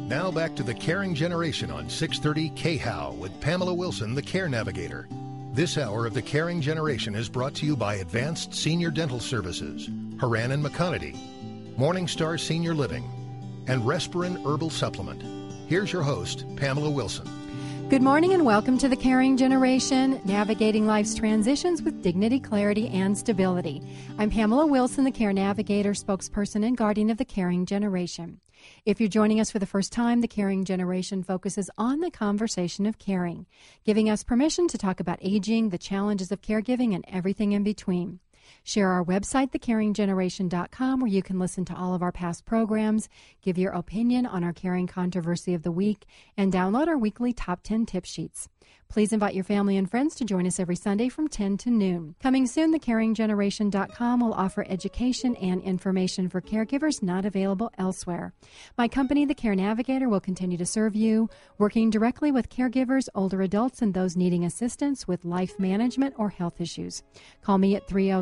Now back to The Caring Generation on 630 KHOW with Pamela Wilson, the Care Navigator. This hour of The Caring Generation is brought to you by Advanced Senior Dental Services, Haran and McConaty, Morningstar Senior Living, and Respirin Herbal Supplement. Here's your host, Pamela Wilson. Good morning and welcome to The Caring Generation, navigating life's transitions with dignity, clarity, and stability. I'm Pamela Wilson, the Care Navigator, spokesperson and guardian of The Caring Generation. If you're joining us for the first time, The Caring Generation focuses on the conversation of caring, giving us permission to talk about aging, the challenges of caregiving, and everything in between. Share our website, thecaringgeneration.com, where you can listen to all of our past programs, give your opinion on our caring controversy of the week, and download our weekly Top 10 tip sheets. Please invite your family and friends to join us every Sunday from 10 to noon. Coming soon, thecaringgeneration.com will offer education and information for caregivers not available elsewhere. My company, The Care Navigator, will continue to serve you, working directly with caregivers, older adults, and those needing assistance with life management or health issues. Call me at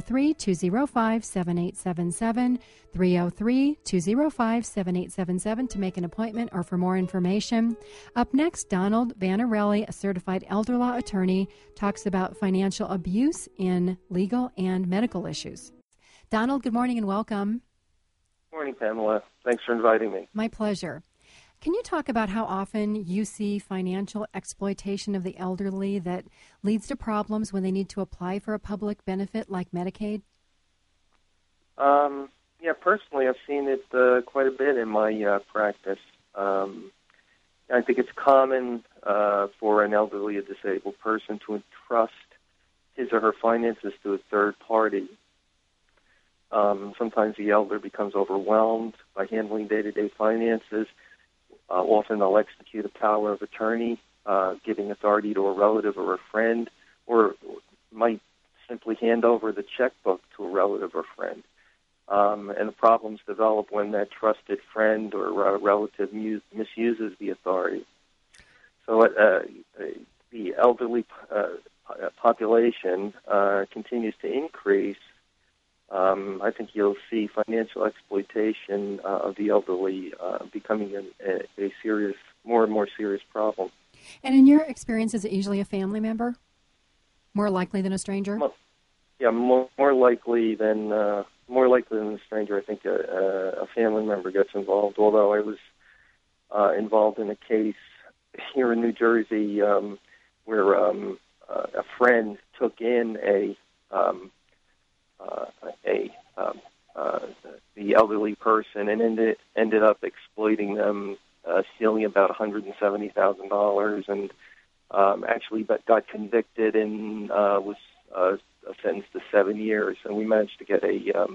303-205-7877, 303-205-7877 to make an appointment or for more information. Up next, Donald Vanarelli, a certified elder law attorney, talks about financial abuse in legal and medical issues. Donald, good morning and welcome. Good morning, Pamela. Thanks for inviting me. My pleasure. Can you talk about how often you see financial exploitation of the elderly that leads to problems when they need to apply for a public benefit like Medicaid? Yeah, personally, I've seen it quite a bit in my practice. I think it's common for an elderly or disabled person to entrust his or her finances to a third party. Sometimes the elder becomes overwhelmed by handling day-to-day finances. Often they'll execute a power of attorney, giving authority to a relative or a friend, or might simply hand over the checkbook to a relative or friend. And the problems develop when that trusted friend or relative misuses the authority. So the elderly population continues to increase. I think you'll see financial exploitation of the elderly becoming a serious, more and more serious problem. And in your experience, is it usually a family member? More likely than a stranger? Yeah, more likely than a stranger. I think a family member gets involved. Although I was involved in a case here in New Jersey where a friend took in the elderly person and ended up exploiting them, stealing about $170,000, and actually got convicted and was sentenced to 7 years. And we managed to get a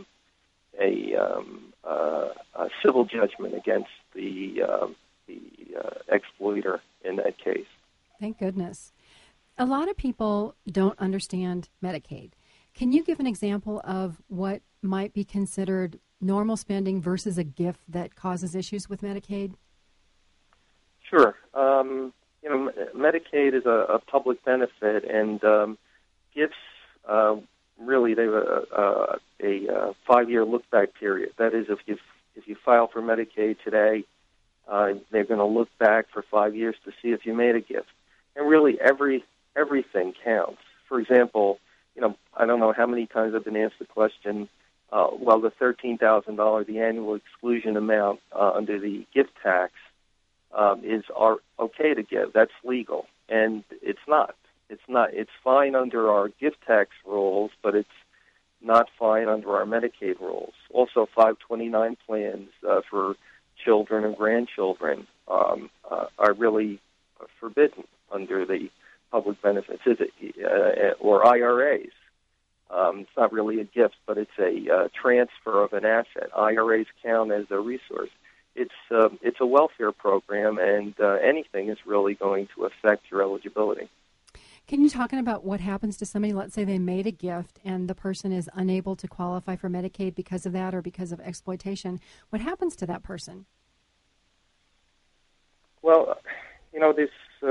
civil judgment against the exploiter in that case. Thank goodness. A lot of people don't understand Medicaid. Can you give an example of what might be considered normal spending versus a gift that causes issues with Medicaid? Sure. Medicaid is a public benefit, and gifts really they have a 5-year look-back period. That is, if you file for Medicaid today, they're going to look back for 5 years to see if you made a gift. And really, everything counts. For example, I don't know how many times I've been asked the question, the $13,000, the annual exclusion amount under the gift tax is okay to give. That's legal. And it's not. It's not. It's fine under our gift tax rules, but it's not fine under our Medicaid rules. Also, 529 plans for children and grandchildren are really forbidden under the public benefits, or IRAs. It's not really a gift, but it's a transfer of an asset. IRAs count as a resource. It's a welfare program, and anything is really going to affect your eligibility. Can you talk about what happens to somebody, let's say they made a gift and the person is unable to qualify for Medicaid because of that or because of exploitation? What happens to that person? Well, there's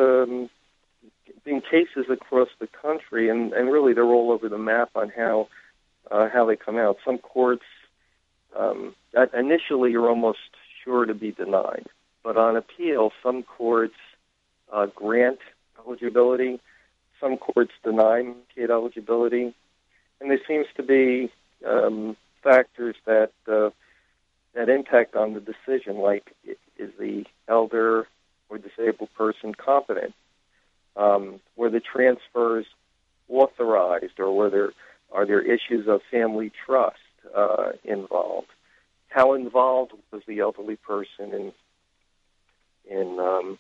been cases across the country, and really they're all over the map on how they come out. Some courts initially are almost sure to be denied. but on appeal, some courts grant eligibility, some courts deny Medicaid eligibility, and there seems to be factors that impact on the decision, like is the elder or disabled person competent? Were the transfers authorized, or are there issues of family trust involved? How involved was the elderly person in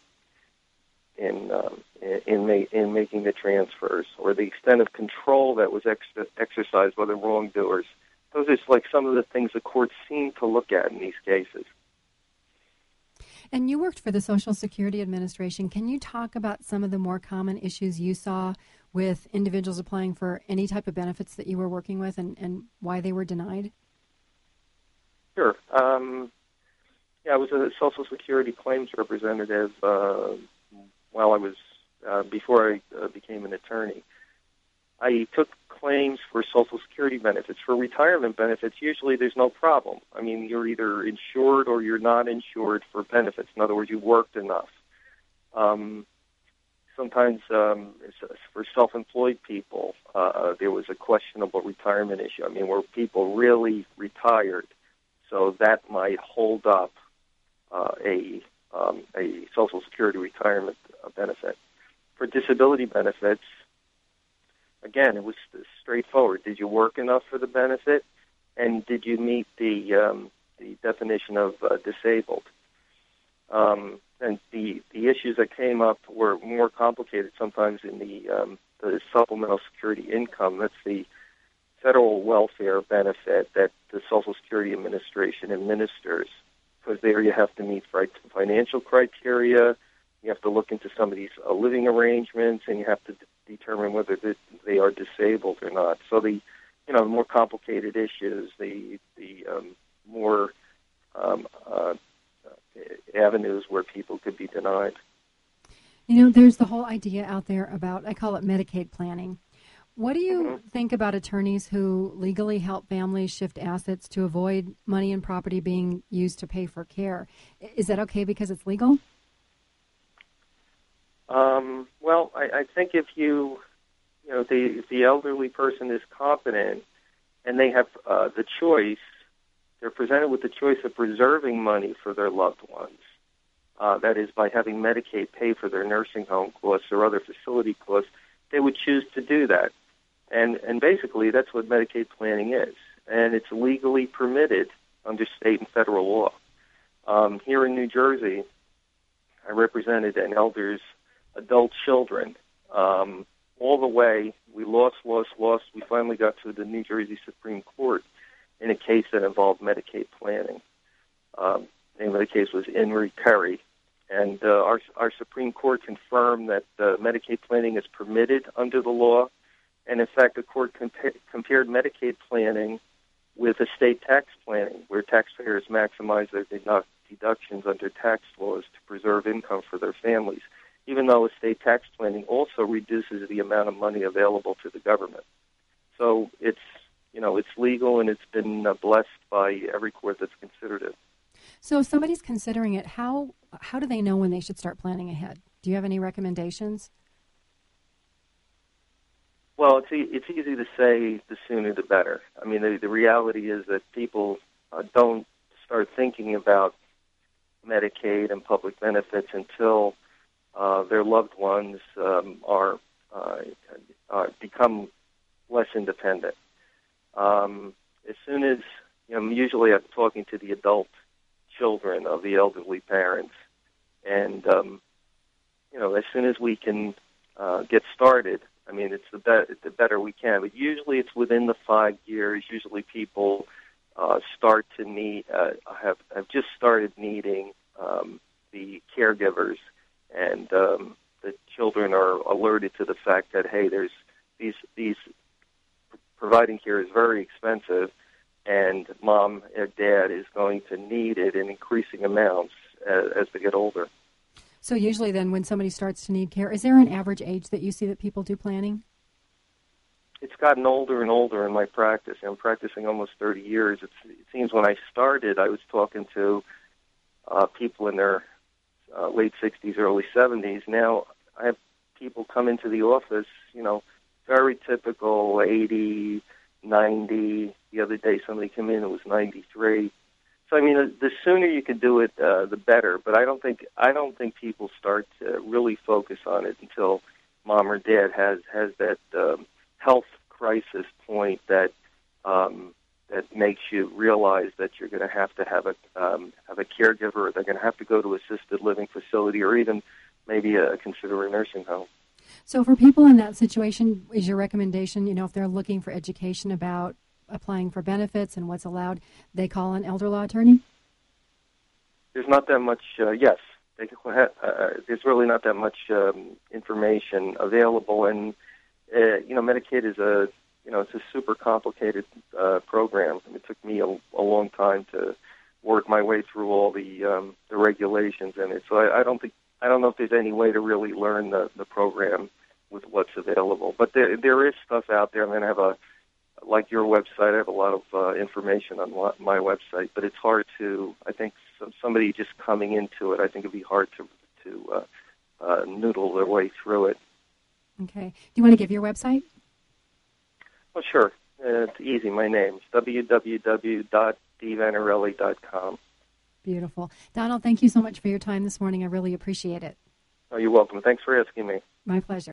making the transfers, or the extent of control that was exercised by the wrongdoers? Those are like some of the things the courts seem to look at in these cases. And you worked for the Social Security Administration. Can you talk about some of the more common issues you saw with individuals applying for any type of benefits that you were working with, and why they were denied? Sure. I was a Social Security claims representative while I was before I became an attorney. I took claims for Social Security benefits. For retirement benefits, usually there's no problem. I mean, you're either insured or you're not insured for benefits. In other words, you worked enough. Sometimes for self-employed people, there was a questionable retirement issue. I mean, were people really retired? So that might hold up a Social Security retirement benefit. For disability benefits, again, it was straightforward. Did you work enough for the benefit, and did you meet the definition of disabled? And the issues that came up were more complicated sometimes in the supplemental security income. That's the federal welfare benefit that the Social Security Administration administers, because there you have to meet financial criteria. You have to look into some of these living arrangements, and you have to determine whether they are disabled or not. So the more complicated issues, the more avenues where people could be denied. There's the whole idea out there about, I call it Medicaid planning. What do you think about attorneys who legally help families shift assets to avoid money and property being used to pay for care? Is that okay because it's legal? Well, I think if if the elderly person is competent and they have the choice, they're presented with the choice of preserving money for their loved ones. That is, by having Medicaid pay for their nursing home costs or other facility costs, they would choose to do that. And basically, that's what Medicaid planning is. And it's legally permitted under state and federal law. Here in New Jersey, I represented an elder's adult children. All the way, we lost. We finally got to the New Jersey Supreme Court in a case that involved Medicaid planning. The name of the case was Henry Perry. And our Supreme Court confirmed that Medicaid planning is permitted under the law. And in fact, the court compared Medicaid planning with estate tax planning, where taxpayers maximize their deductions under tax laws to preserve income for their families, even though estate tax planning also reduces the amount of money available to the government. So it's legal, and it's been blessed by every court that's considered it. So if somebody's considering it, how do they know when they should start planning ahead? Do you have any recommendations? Well, it's easy to say the sooner the better. I mean, the reality is that people don't start thinking about Medicaid and public benefits until their loved ones become less independent. As soon as usually I'm talking to the adult children of the elderly parents, and as soon as we can get started, I mean, it's the better we can. But usually, it's within the 5 years. Usually, people start to need have just started needing the caregivers, and the children are alerted to the fact that there's these providing care is very expensive, and mom or dad is going to need it in increasing amounts as they get older. So usually then when somebody starts to need care, is there an average age that you see that people do planning? It's gotten older and older in my practice. I'm practicing almost 30 years. It seems when I started, I was talking to people in their late 60s, early 70s. Now I have people come into the office, very typical 80, 90. The other day somebody came in who was 93. So I mean, the sooner you can do it, the better. But I don't think people start to really focus on it until mom or dad has that health crisis point that makes you realize that you're going to have a caregiver, or they're going to have to go to assisted living facility, or even maybe consider a nursing home. So for people in that situation, is your recommendation, if they're looking for education about applying for benefits and what's allowed, they call an elder law attorney? There's not that much, yes. There's really not that much information available, and Medicaid is it's a super complicated program. It took me a long time to work my way through all the regulations in it. So I don't know if there's any way to really learn the program with what's available. But there is stuff out there. I mean, like your website, I have a lot of information on my website, but it's hard to, I think, somebody just coming into it, I think it'd be hard to noodle their way through it. Okay. Do you want to give your website? Oh, sure. It's easy. My name is www.dvanarelli.com. Beautiful. Donald, thank you so much for your time this morning. I really appreciate it. Oh, you're welcome. Thanks for asking me. My pleasure.